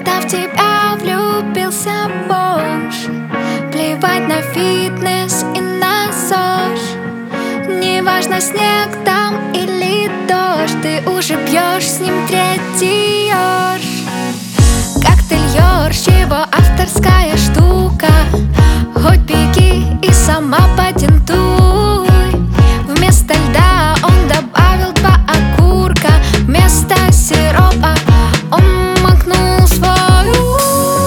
Когда в тебя влюбился бомж, плевать на фитнес и на ЗОЖ. Неважно, снег там или дождь, ты уже пьешь с ним третий ёрш. Коктейль ёрш, его авторская штука. Хоть беги и сама патентуй. Вместо льда он добавил 2 окурка. Вместо сиропа он макнул свою.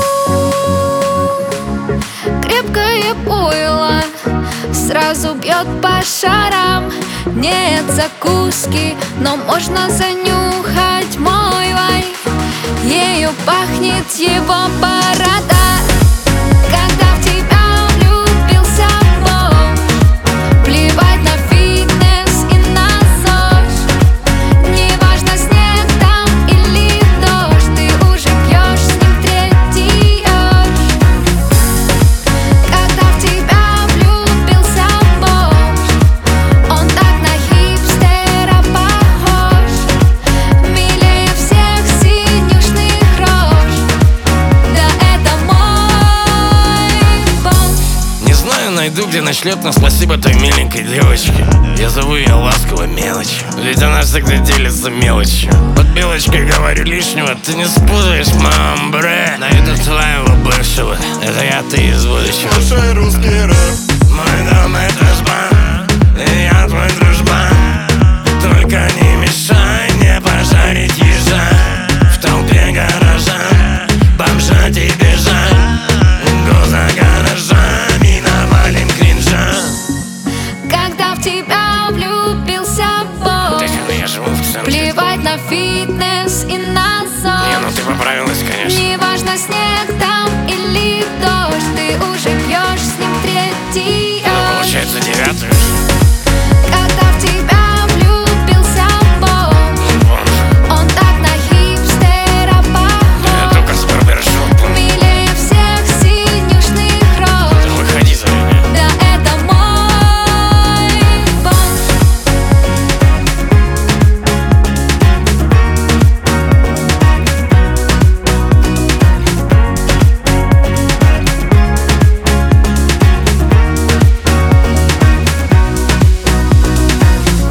Крепкое пойло сразу бьет по шарам. Нет закуски, но можно занюхать мой вай. Ею пахнет его борода. Когда в тебя влюбился бомж, плевать на фитнес и на ЗОЖ. Неважно, снег там или дождь, ты уже пьешь с ним третий ёрш. Когда в тебя влюбился бомж, он так на хипстера похож. Милее всех синюшных рож. Да это мой бомж. Не знаю, найду где ночлег, но спасибо той миленькой девочке. Я зову ее ласково мелочью, ведь она всегда делится мелочью. Под белочкой говорю лишнего, ты не спутаешь, мамбре. Найду твоего бывшего, это ты из будущего. Слушай русский рэп. Мой дом это жбан, и я твой дружбан. Только не мешай